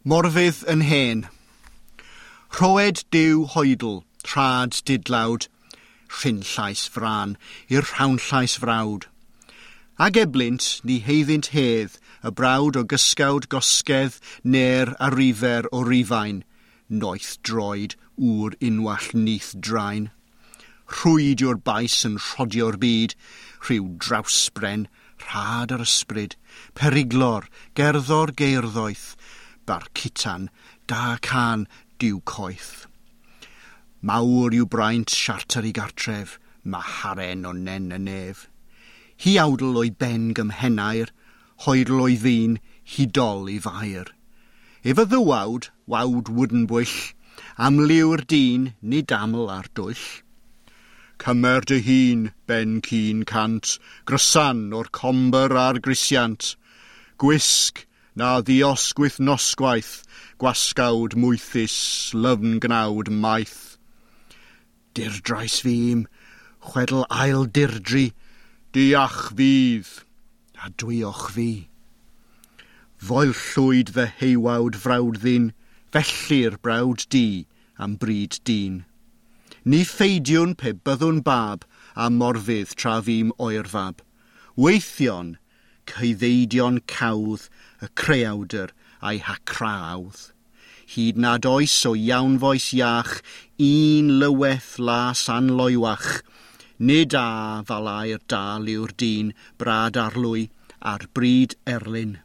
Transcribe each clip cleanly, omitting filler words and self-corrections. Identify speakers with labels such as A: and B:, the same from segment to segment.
A: Morfydd yn hen. Rhoed diw hoedl, trad didlawd, rhinllais fran i'r rhawnllais frawd. Ag eblynt ni heiddynt hedd, y brawd o gysgawd gosgedd, ner a rifer o rifain, noeth droed ŵr unwall nith draen. Rhwyd yw'r bais yn rhodio'r byd, rhyw drawsbren, rhad ar ysbryd, periglor, gerddor geirddóeth, bar citan, da can, diw coeth. Mawr yw braint siarter I gartref, ma haren o nen y nef. Hi awdl o'i ben gymhenair, hoedl o'i ddyn, hidol I fair. Efo ddywawd, wawd wooden bwyll, am liw'r dyn, nid aml ar dwyll. Cymer dy hun, ben cyn cant, grysan o'r comber a'r grisiant. Gwisg, na ddiosgwyth nosgwaith, gwasgawd mwythus, lyfn gnawd maith. Dirdrais fîm, chwedl ail dirdri, diach fydd, a dwioch fi. Foel llwyd fy heiwawd frawd ddyn, felly'r brawd di am bryd dyn. Ni ffeidiwn pe byddwn bab, a morfydd tra fîm oerfab. Weithion, cyddeidion cawdd, y creawdr a'i hacrawdd. Hyd nad oes o iawnfoes iach, un lyweth las anloiwach, nid a falai'r dal yw'r dyn, brad arlwy, ar bryd erlyn.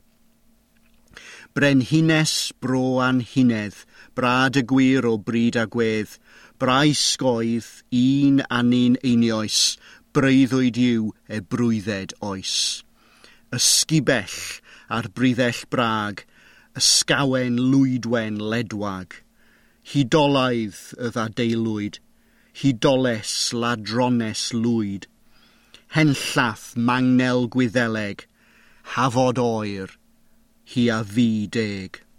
A: Brenhines bro anhunedd, brad y gwir o bryd a gwedd, brai sgoedd, un anin einioes, breuddwyd yw e brwydded oes. Ysgubell ar bryddell brag, ysgawen lwydwen ledwag. Hidolaidd y ddadeilwyd, hidoles ladrones lwyd. Henllath mangnel gwyddeleg, hafod oer, hi a fi deg.